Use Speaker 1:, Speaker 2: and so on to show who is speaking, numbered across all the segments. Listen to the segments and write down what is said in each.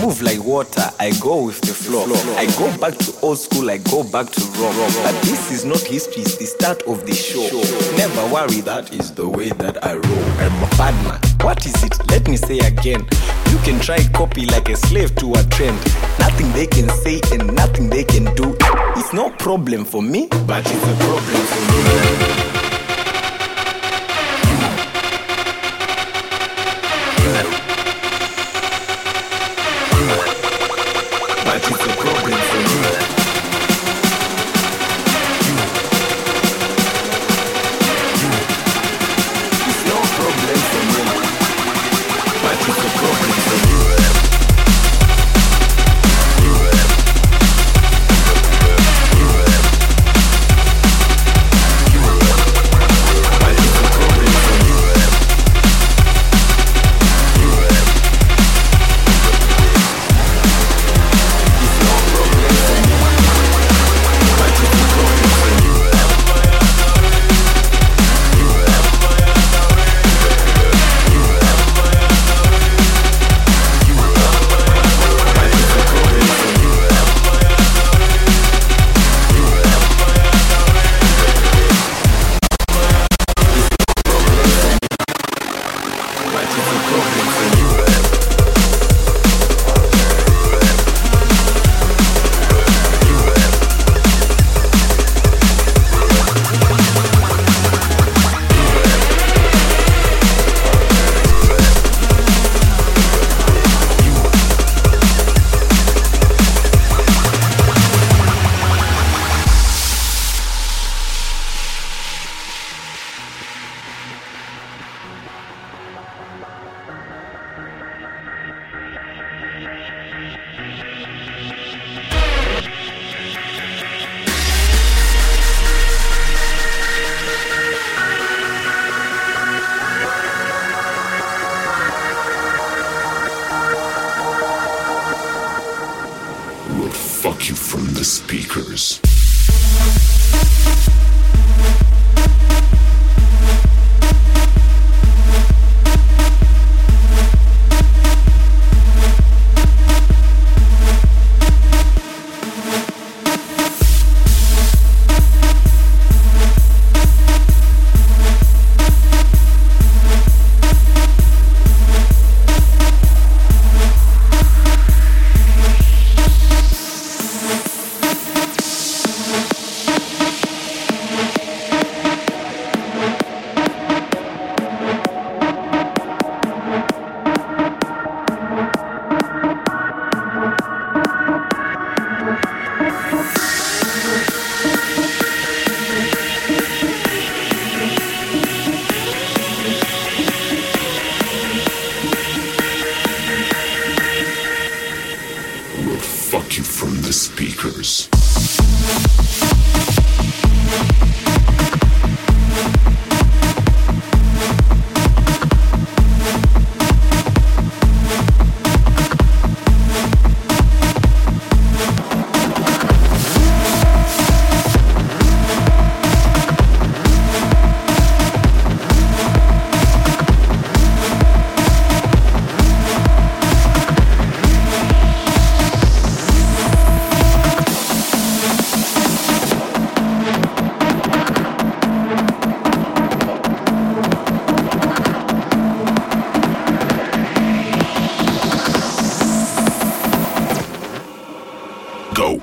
Speaker 1: move like water, I go with the flow. I go back to old school, I go back to raw. But this is not history, it's the start of the show. Never worry, that is the way that I roll. I'm a bad man. What is it? Let me say again. You can try copy like a slave to a trend. Nothing they can say and nothing they can do. It's no problem for me, but it's a problem for you. But it's a problem for you. It's no problem for me. But it's a problem for you.
Speaker 2: Fuck you from the speakers. Fuck you from the speakers. Go.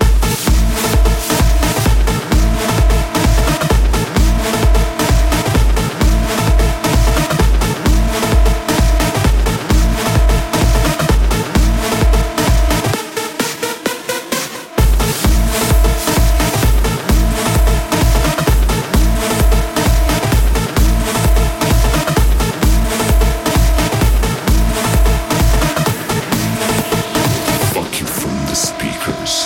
Speaker 2: Fuck you from the speakers.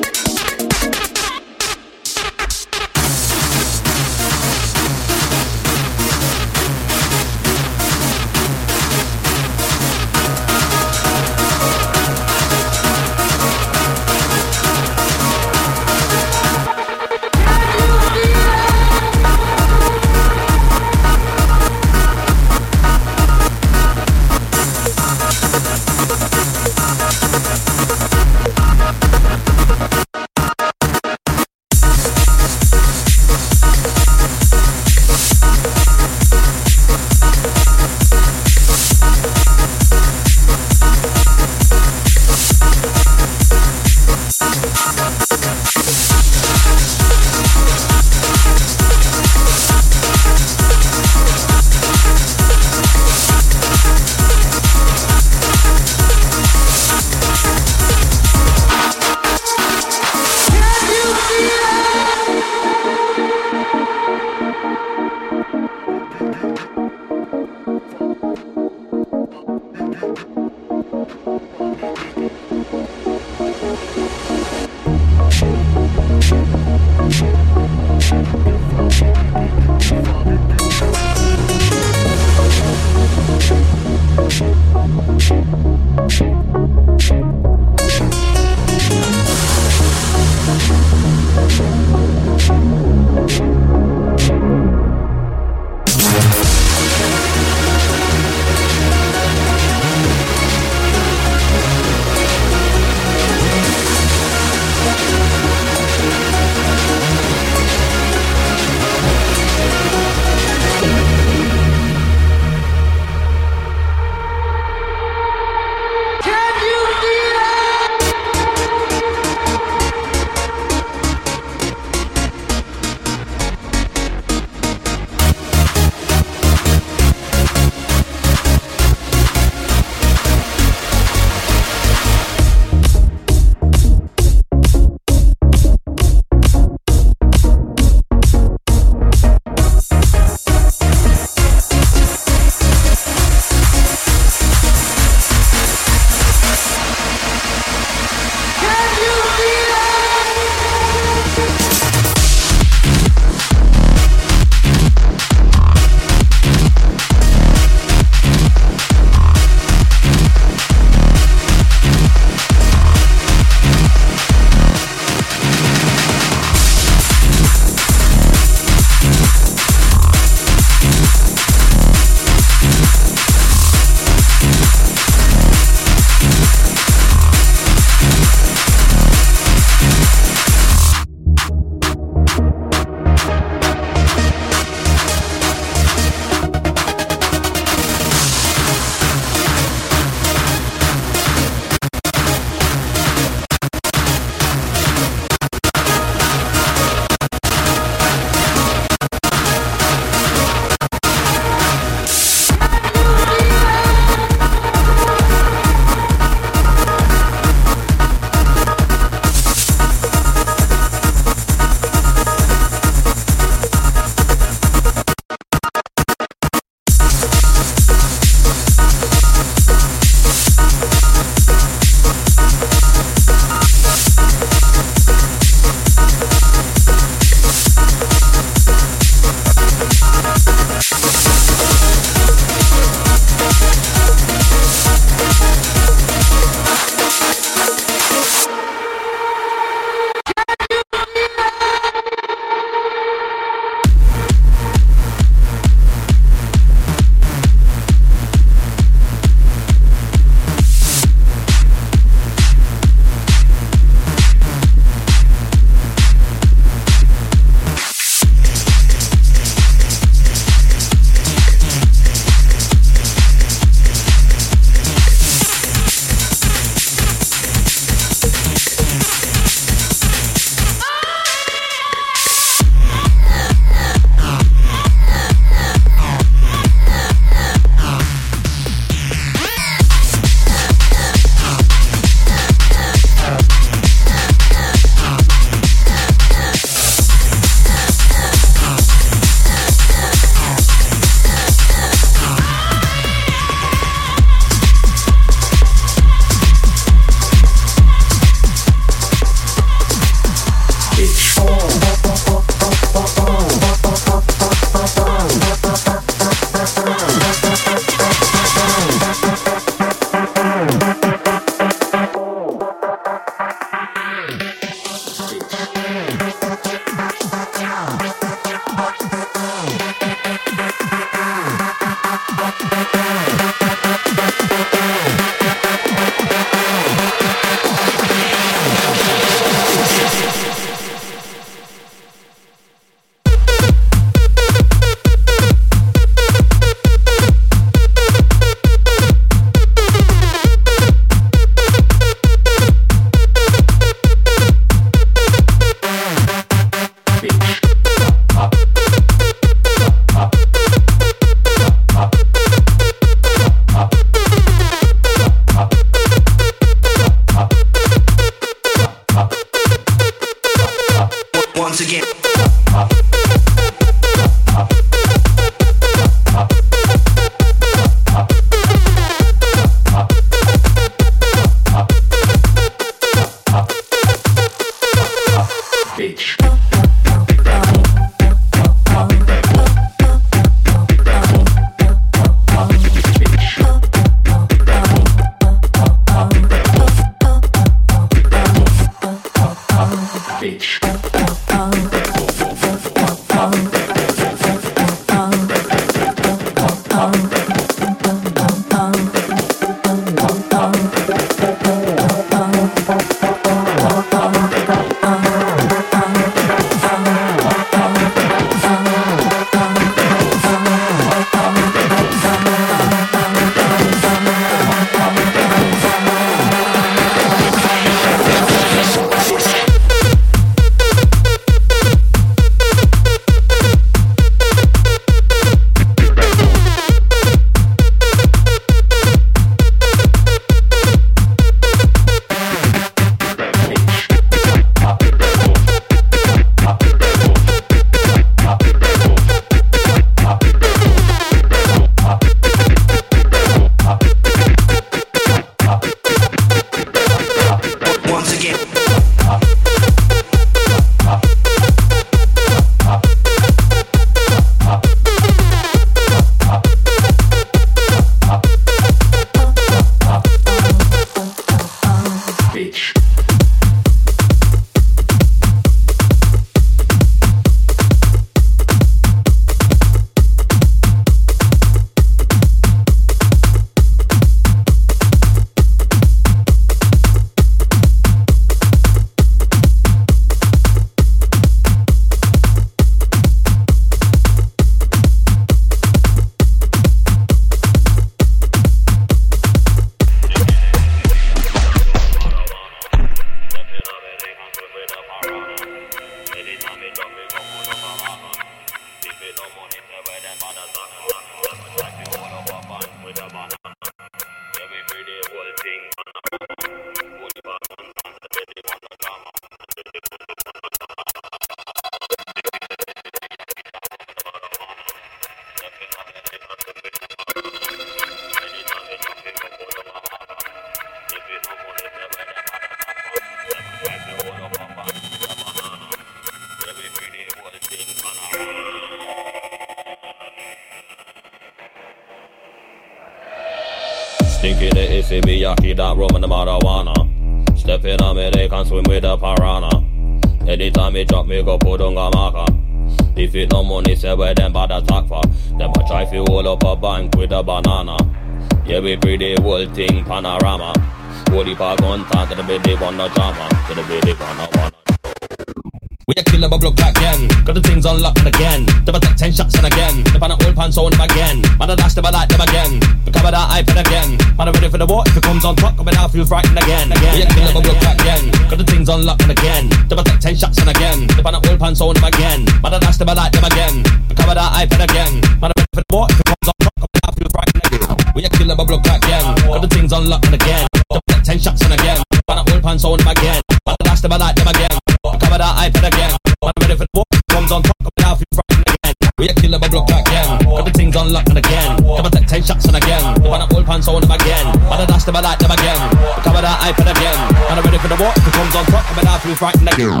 Speaker 3: Stinky the issy, me yaki that rum and the marijuana. Step in a me, they can swim with the piranha. Anytime me drop, me go put on a marker. If it no money, say where them bad attack for. Them a try fi hold up a bank with a banana. Yeah, we pretty whole thing panorama. Holy pa gun talk to the baby wanna drama. To the baby wanna. We a kill a bubble crack again. Got the things unlocked again. They take 10 shots and again. They pan a old pants on them again. Man a dash them, I like them again. We cover that iPad again. Man a ready for the war. If it comes on top, I mean I feel frightened again. We a kill a bubble crack again. Got the things unlocked again. They take 10 shots and again. They pan a old pants on them again. Man a dash them, I like them again. We cover that iPad again. Man a ready for the war. If it comes on top, I mean I feel frightened again. We a kill a bubble crack again. Got the things unlocked again. They take 10 shots and again. Man a old pants on them again. Man a dash them, I like them again. We cover that iPad again. Man a ready for the war. Comes on top, I mean I feel frightened again. We a kill a bubble crack again. Got the things unlocked again. They take 10 shots and again. They want a old pants on them again. Man a dash them, I like them again. We cover that iPad again. Man a ready for the war. If it comes on top, I mean I feel frightened again.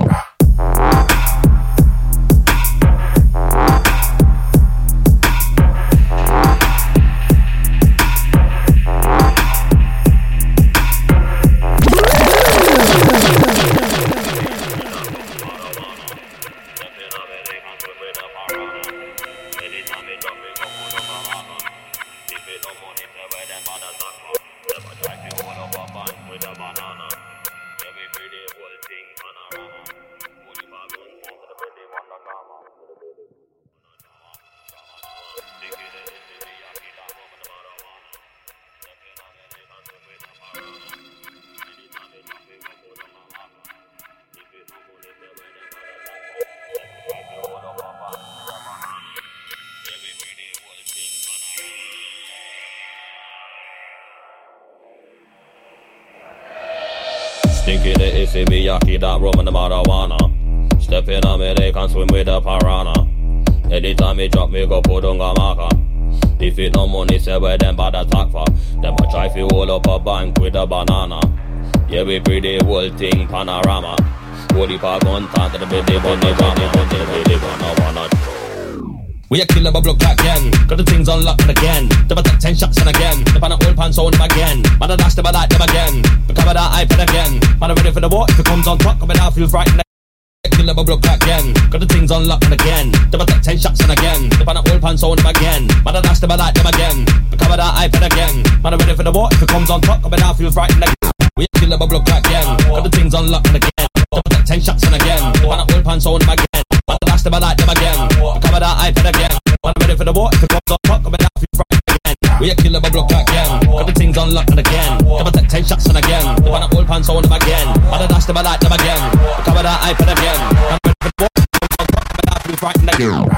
Speaker 3: Stinky the issy, me yaki that rum and the marijuana. Step in a me, they can swim with the piranha. Anytime me drop, me go put on a marker. If it no money, say where them bad attack for. Them a try fi hold up a bank with a banana. Yeah, we pretty whole thing panorama. Holy pa gun talk to the baby bunny drama. The baby wanna. We a kill a bubble crack again. Got the things unlocked again. They take 10 shots and again. They pan a old pants on them again. Man a dash them, I like them again. We cover that iPad again. Man a ready for the war. If it comes on top, I mean I feel frightened. Kill a bubble crack again. Got the things unlocked again. They take 10 shots and again. They pan a old pants on them again. Man a dash them, I like them again. We cover that iPad again. Man a ready for the war. If it comes on top, I mean I feel frightened again. We a kill a bubble crack again. Got the things unlocked again. They take 10 shots and again. They pan a old pants on them again. Man a dash them, I like them again. We cover that iPad again. Man ready for the war. If it comes on top, I mean I feel frightened again. We a kill a bubble crack again. Got the things unlocked again. They take 10 shots and again. They want a old pants on them again. Man a dash them, I like them again. We cover that iPad again. Man ready for the war. If it comes on top, I mean I feel frightened again.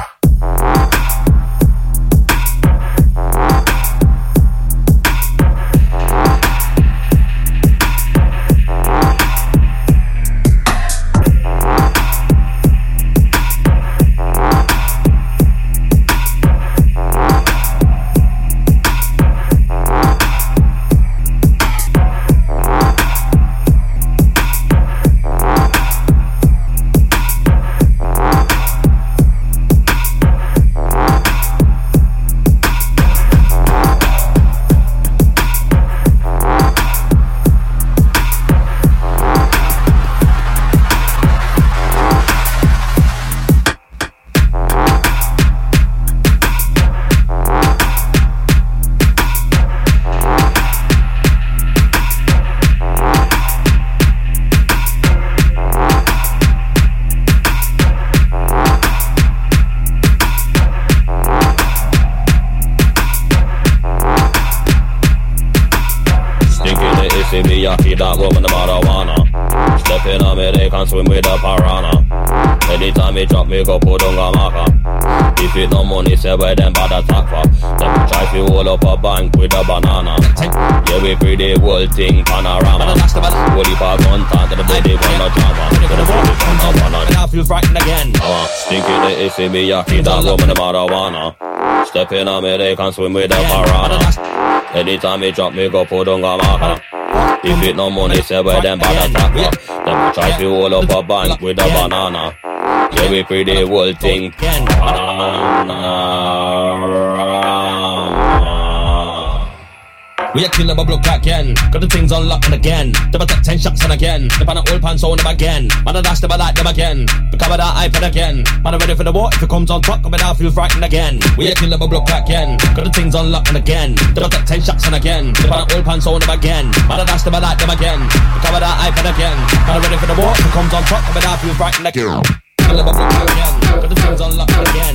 Speaker 3: See me yaki that rum and the marijuana. Step in a me, they can swim with the piranha. Anytime me drop, me go put on a marker. If it no money, say where them bad attack for. Them try to hold up a bank with a banana. Yeah, we pretty whole thing panorama. Holy pa gun talk to the baby wanna drama. And I feel frightened again. Stinky the issy, me yaki that rum and the marijuana. Step in a me, they can swim with the piranha. Anytime me drop, me go put on a marker. If it no money, say where them bad attack for. Them try to hold up a bank with a banana. Yeah, we pretty whole thing panorama. We a kill them a block again. Got the things unlocked again. Them a take 10 shots and again. Them on the old pants on them again. Man a dash them a like them again. Become that iPad again. Man a ready for the war. If it comes on top, coming out feel frightened again. We a kill them a block again. Got the things unlocked again. Them a take 10 shots and again. Them on the old pants on them again. Man a dash them a like them again. Become that iPad again. Man a ready for the war. If it comes on top, coming out feel frightened again. Kill them a block again. Got the things unlocked again.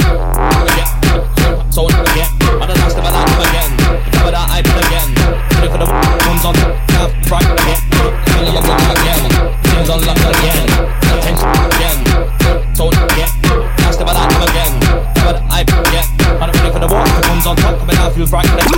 Speaker 3: So again. Man a dash them a like them again. Become that iPad again. Ready for the war. Comes on top, frightened again. Kill them a block again. Things unlocked again. Attention again. So again. Dash them a like them again. Become that iPad again. Man a ready for the war. If it comes on top, coming out feel frightened again.